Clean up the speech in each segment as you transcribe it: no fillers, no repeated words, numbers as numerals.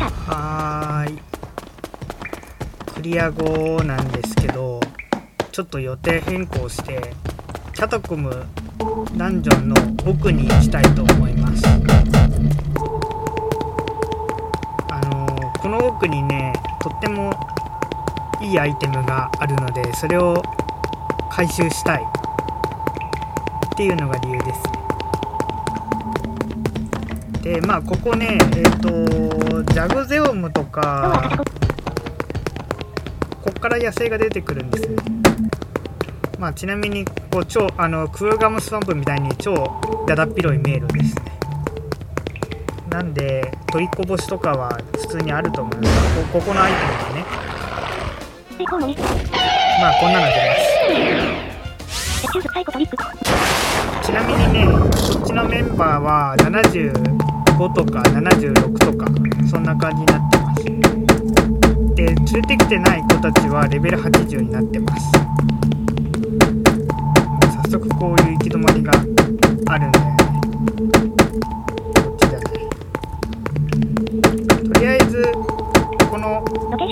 はーい、クリア後なんですけど、ちょっと予定変更してキャタコムダンジョンの奥に行きたいと思います。この奥にね、とってもいいアイテムがあるので、それを回収したいっていうのが理由ですね。で、まあここね、ジャグゼオムとか、こっから野生が出てくるんですね。まあちなみにこうクーガムスワンプみたいに超だだっ広い迷路ですね。なんで取りこぼしとかは普通にあると思います。ここのアイテムがね、まあこんなの出ます。ちなみにね、こっちのメンバーは75とか76とかそんな感じになってます。で、連れてきてない子たちはレベル80になってます。早速こういう行き止まりがあるんだよね。こっちだね。とりあえずこの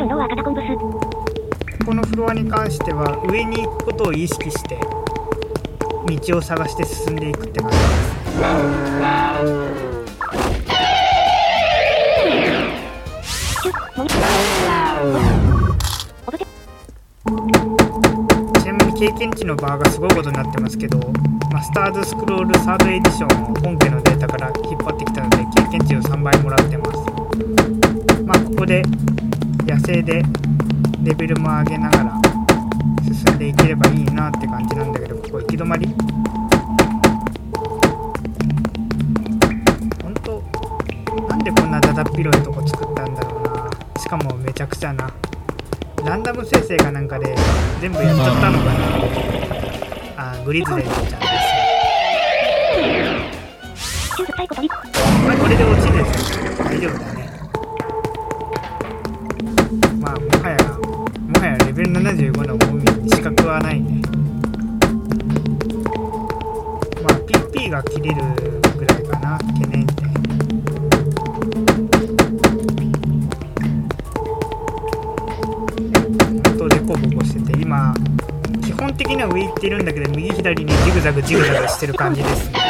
フロアに関しては上に行くことを意識して道を探して進んでいくって感じです。ちなみに経験値のバーがすごいことになってますけど、マスターズスクロールサードエディションを本家のデータから引っ張ってきたので経験値を3倍もらってます。まあここで野生でレベルも上げながら進んでいければいいなって感じなんだけど、ここ行き止まり、ほんとなんでこんなだだっ広いとこ作ったんだろうな。しかもめちゃくちゃなランダム生成かなんかで全部やっちゃったのかな。グリズレンちゃんです。これで落ちです。大丈夫だね。まあもはやレベル75のモミに資格はないね。まあ PP が切れるぐらいかな、懸念点。本当でコボコしてて、今基本的には上行ってるんだけど右左にジグザグしてる感じですね。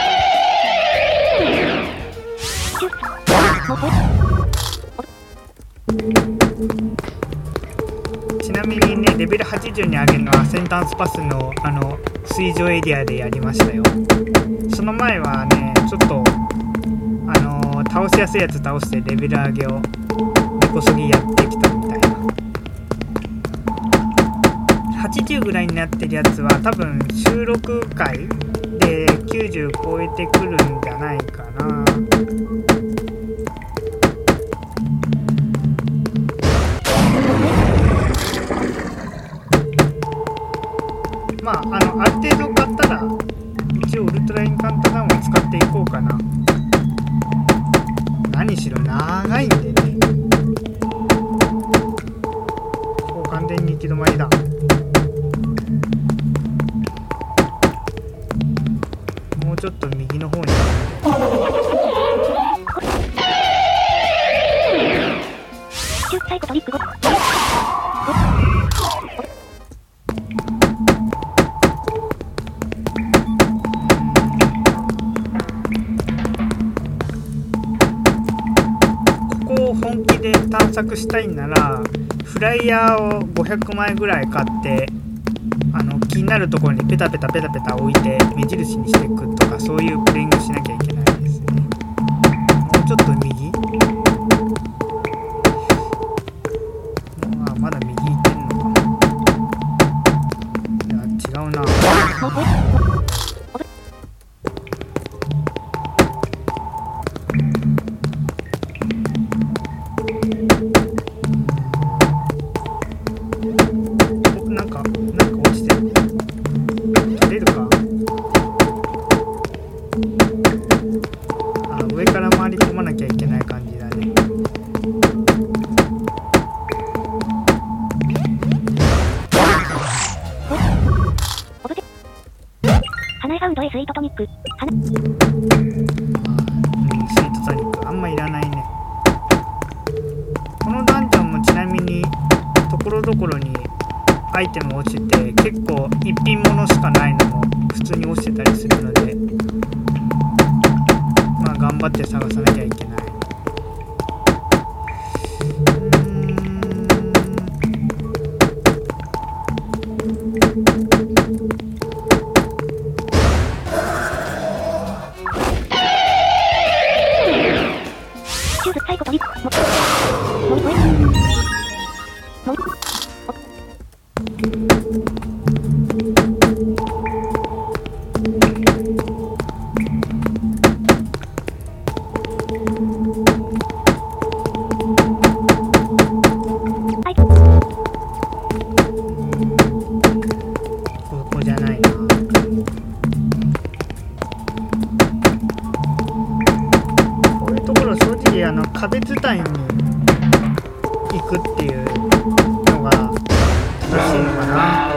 ちなみにね、レベル80に上げるのはセンタンスパスの水上エリアでやりましたよ。その前はね、ちょっと倒しやすいやつ倒してレベル上げを根こそぎやってきたみたいな。80ぐらいになってるやつは多分収録回で90超えてくるんじゃないかな。まあ、ある程度買ったら一応ウルトラインカンタダウンを使っていこうかな。何しろ長いんでね。こう完全に行き止まりだ。もうちょっと右の方に本気で探索したいならフライヤーを500枚ぐらい買って気になるところにペタペタ置いて目印にしていくとか、そういうプレイングしなきゃいけないですね。もうちょっと右、まだ右行ってんのか。いや違うな。なんか落ちてる。取れるか。上から回り込まなきゃいけない感じだね。 花江サウンドへスイートトニック。 スイートトニックあんまいらないね。 ころにアイテム落ちて、結構一品物しかないのも普通に落ちてたりするので、まあ頑張って探さなきゃいけない。壁伝いに行くっていうのが正しいのかな。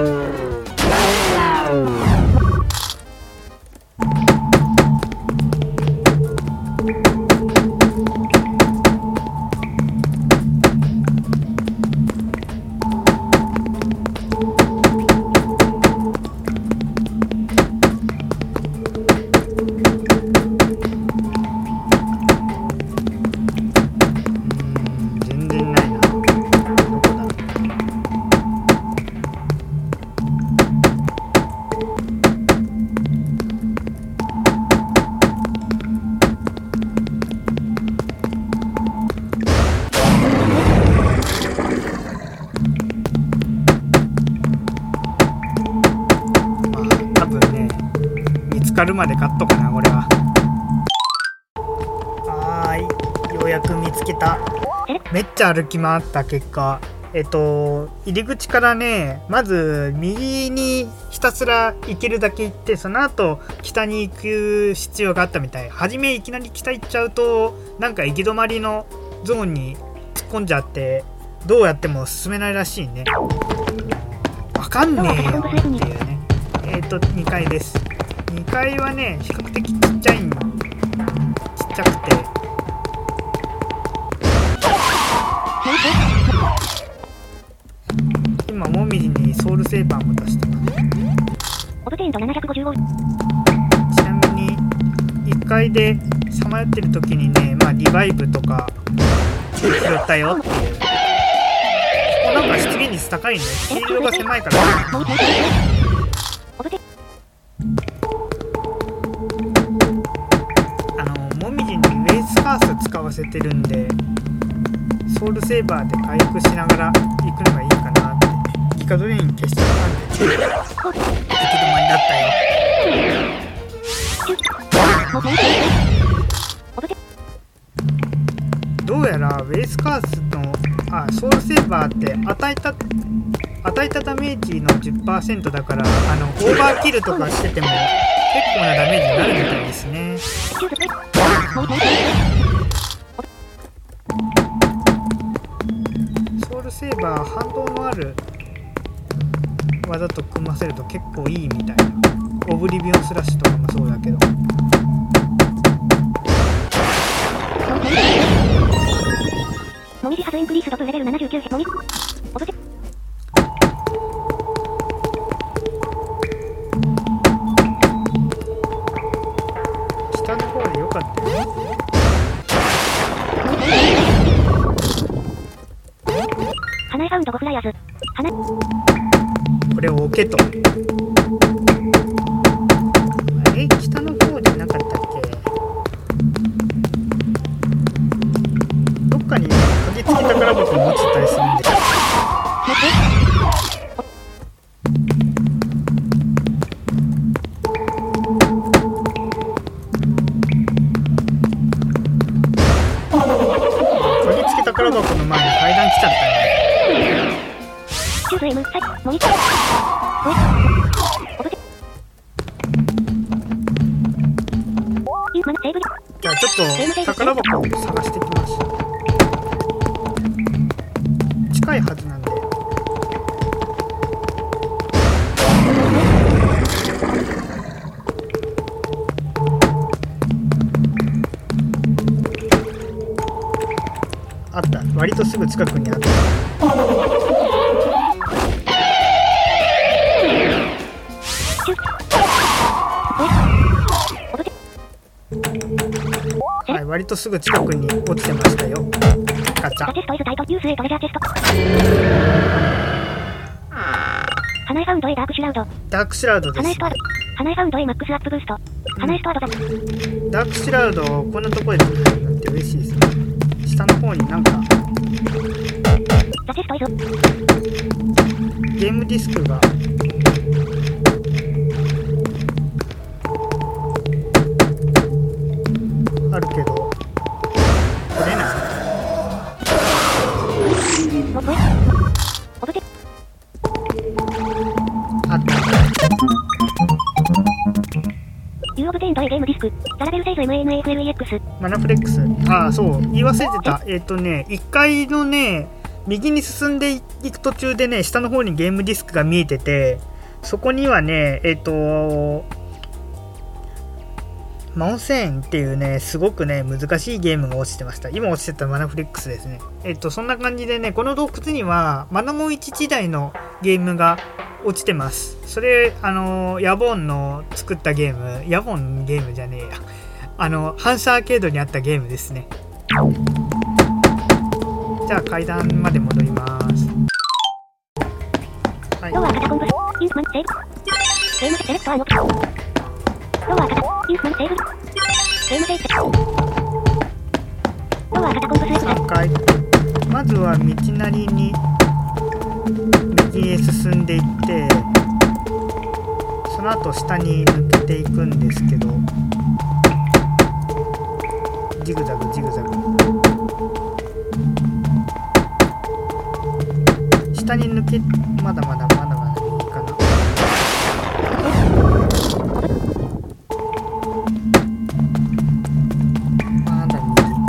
かるまでカットかなこれは。はーい、ようやく見つけた。めっちゃ歩き回った結果、入り口からね、まず右にひたすら行けるだけ行って、その後北に行く必要があったみたい。初めいきなり北行っちゃうとなんか行き止まりのゾーンに突っ込んじゃって、どうやっても進めないらしいね。わかんねえよっていうね。2階です。2階はね、比較的ちっちゃくて、今もみじにソウルセーバーも出してます。ちなみに1階でさまよってる時にね、まあリバイブとか拾ったよっていう。ここなんか出現率高いね。フィールドが狭いからね。もみじにウェイスカース使わせてるんで、ソウルセーバーで回復しながら行くのがいいかなって。ギガドレイン消しちゃったんで、行き止まりだったよ。どうやらウェイスカースのソウルセーバーって与えたダメージの 10% だから、オーバーキルとかしてても結構なダメージになるみたいですね。ソウルセーバー反動のある技と組ませると結構いいみたいな。オブリビオンスラッシュとかもそうだけど。 もみじハズインクリースドプレベル79もみオブジェ下の方でよかったよ。 花江サウンド5フライアーズこれを置けと。北の方じゃなかったっけ。どっかにね、鍵付き宝箱持ってたりするんで。鍵付き宝箱の前に階段来ちゃったね。じゃあちょっと宝箱を探してきます。近いはずなんで。あった。割とすぐ近くにあった。 割とすぐ近くに落ちてましたよ。ガチャ。 ザチェストイズタイトユースエトレジャーチェスト。花江ファウンド A ダークシュラウド。 ダークシュラウドです。 花江ストアド。花江ファウンド A マックスアップブースト。花江ストアドザ。 ダークシュラウドこんなところでなんて嬉しいですね。下の方になんかザチェストイズ。 ゲームディスクがあるけどこれなあった。 ユーオブテンド A ゲームディスク。ザラベルセイズ MANAFLEX。 マナフレックス。ああ、そう。言い忘れてた。1階のね、右に進んでいく途中でね、下の方にゲームディスクが見えてて、そこにはね、マオセンっていうね、すごくね、難しいゲームが落ちてました。今落ちてたマナフレックスですね。そんな感じでね、この洞窟には、マナモン1時代のゲームが落ちてます。それ、ヤボンの作ったゲーム、ヤボンゲームじゃねえや。反射アーケードにあったゲームですね。じゃあ階段まで戻ります。はい。 ローアーカタコンブス、インスマンセーブ。ゲームセレクトアーノ。ローアーカタ、インスマンセーブ。ゲームセーブ。ローアーカタコンブス 3階。まずは道なりに右へ進んでいって、その後下に抜けていくんですけど、ジグザグジグザグ下に抜け、まだまだ右かな。まだ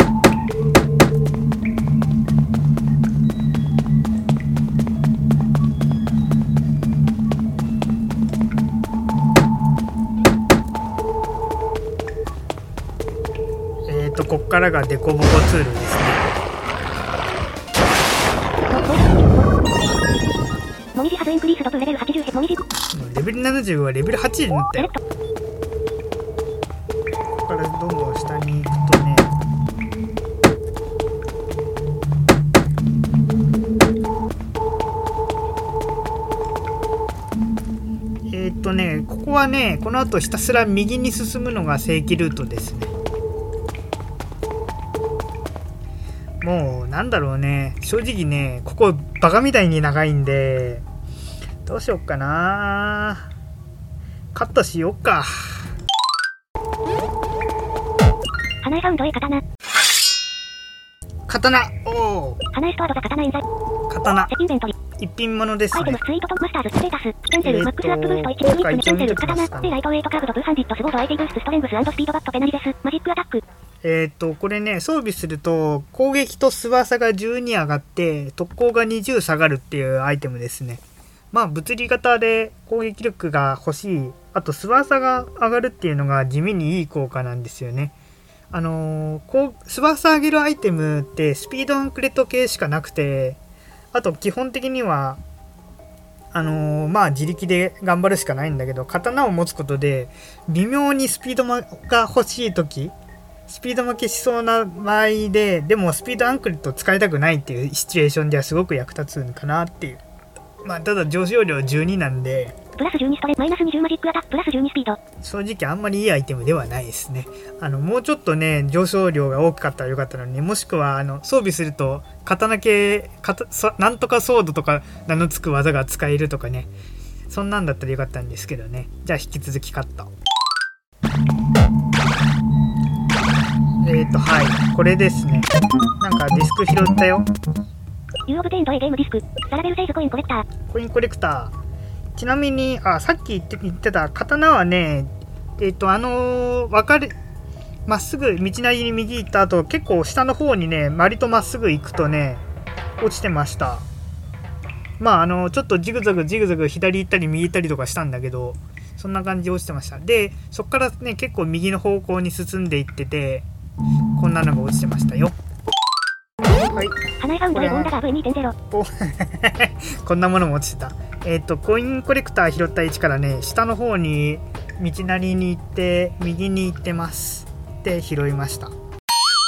こっからがデコボコツールですね。 モミジハズインクリースドブレベル80モミジレベル75はレベル80になったよ。ここからどんどん下に行くとね、ここはね、この後ひたすら右に進むのが正規ルートですね。もうなんだろうね、正直ね、ここバカみたいに長いんで、どうしよっかな。カットしよっか。 花江ファウンド A 刀。 刀。おお。 花江ストアドザ刀冤罪。 刀。 インベントリ。 一品物ですね。 アイテムスイートとマスターズステータス。キャンセルマックスアップブースト1ユニットにキャンセル刀。でライトウェイトカーブドブーハンディットスボード IT ブーストストレングス&スピードバットペナリです。マジックアタック。 これね、装備すると攻撃と翼が12上がって特攻が20下がるっていうアイテムですね。まあ物理型で攻撃力が欲しい、あと翼が上がるっていうのが地味にいい効果なんですよね。翼上げるアイテムってスピードアンクレット系しかなくて、あと基本的にはまあ自力で頑張るしかないんだけど、刀を持つことで微妙にスピードが欲しい時、スピード負けしそうな場合でもスピードアンクレットを使いたくないっていうシチュエーションではすごく役立つんかなっていう。まあただ上昇量12なんでプラス12ストレマイナス20マジックアタックプラス12スピード。 正直あんまりいいアイテムではないですね。もうちょっとね上昇量が多かったらよかったのに、もしくは装備すると刀系なんとかソードとか名の付く技が使えるとかね、そんなんだったらよかったんですけどね。じゃあ引き続きカット。はい、これですね。なんかディスク拾ったよ。 ユーオブテンド A ゲームディスク。ザラベルセイズコインコレクター。 コインコレクター。ちなみに、さっき言ってた刀はね、まっすぐ道なりに右行った後、結構下の方にね、割とまっすぐ行くとね、落ちてました。まあ、ちょっとジグザグ左行ったり右行ったりとかしたんだけど、そんな感じで落ちてました。で、そっからね、結構右の方向に進んでいってて、こんなのが落ちてましたよ。はい。 花江ファウンドでボンダガー V2.0。 こんなものも落ちてた。コインコレクター拾った位置からね、下の方に道なりに行って、右に行ってます。で、拾いました。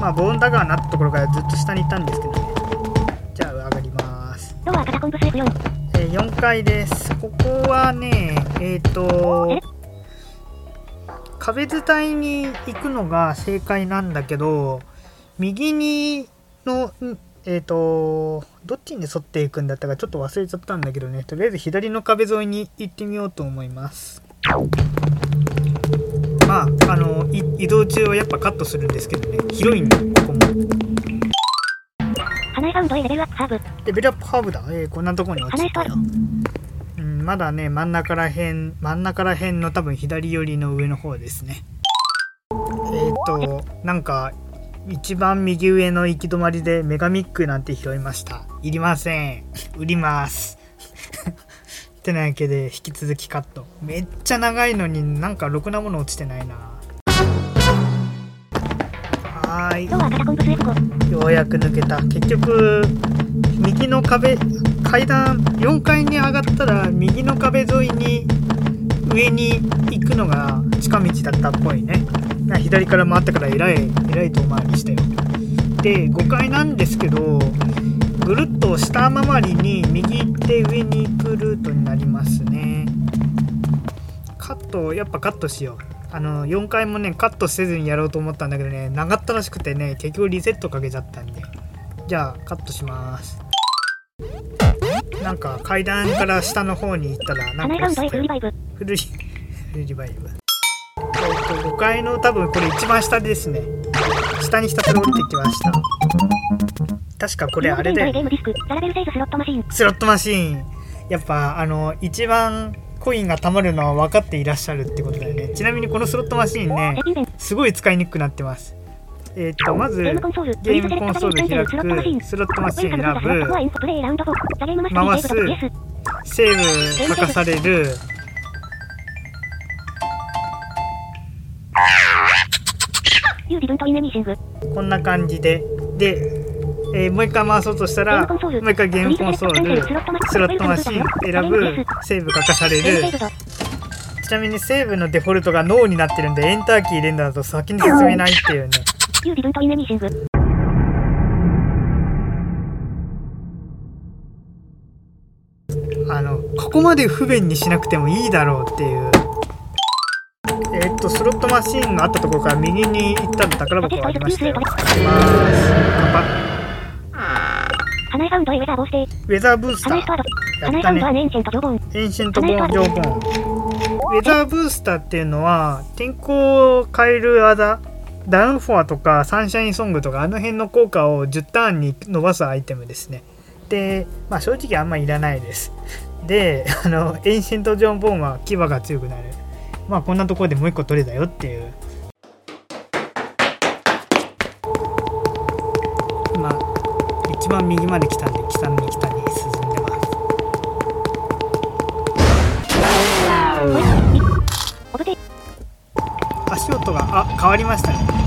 まあボーンダガーなったところからずっと下に行ったんですけどね。じゃあ上がります。 ドアカタコンブス F4。 4階です。ここはね壁伝いに行くのが正解なんだけど、右にのどっちに沿っていくんだったかちょっと忘れちゃったんだけどね。とりあえず左の壁沿いに行ってみようと思います。まあ移動中はやっぱカットするんですけどね。広いんだここも。 花江サウンドへレベルアップハーブ。 レベルアップハーブだ。こんなとこに落ちたよ。まだね、真ん中らへんの多分左寄りの上の方ですね。なんか一番右上の行き止まりでメガミックなんて拾いました。いりません。売ります。ってなわけで引き続きカット。めっちゃ長いのになんかろくなもの落ちてないな。はーい。ようやく抜けた。結局右の階段4階に上がったら右の壁沿いに上に行くのが近道だったっぽいね。左から回ったからえらい遠回りしたよ。で5階なんですけど、ぐるっと下回りに右行って上に行くルートになりますね。やっぱカットしよう。4階もねカットせずにやろうと思ったんだけどね、長ったらしくてね、結局リセットかけちゃったんで、じゃあカットします。なんか階段から下の方に行ったらなんかフルリバイブ。5階の多分これ一番下ですね。下にひたすら降りてきました。確かこれあれだよ。スロットマシーン。やっぱ一番コインが貯まるのは分かっていらっしゃるってことだよね。ちなみにこのスロットマシーンね、すごい使いにくくなってます。まずゲームコンソール開く、スロットマシーン選ぶ、回す、セーブ書かされる、こんな感じで、もう一回回そうとしたらもう一回ゲームコンソール、スロットマシーン選ぶ、セーブ書かされる。ちなみにセーブのデフォルトがノーになってるんで、エンターキー連打だと先に進めないっていうね。ここまで不便にしなくてもいいだろうっていう。スロットマシーンがあったところから右に行ったら宝箱がありましたよ。行きます。ウェザーブースターやったね。エンシェントボーン常ボーン。ウェザーブースターっていうのは天候を変える技、ダウンフォアとかサンシャインソングとか辺の効果を10ターンに伸ばすアイテムですね。で、まあ正直あんまいらないです。で、エンシェントジョンボーンは牙が強くなる。まあこんなところでもう一個取れたよっていう。まあ一番右まで来たんで北に進んでます。足音が変わりましたね。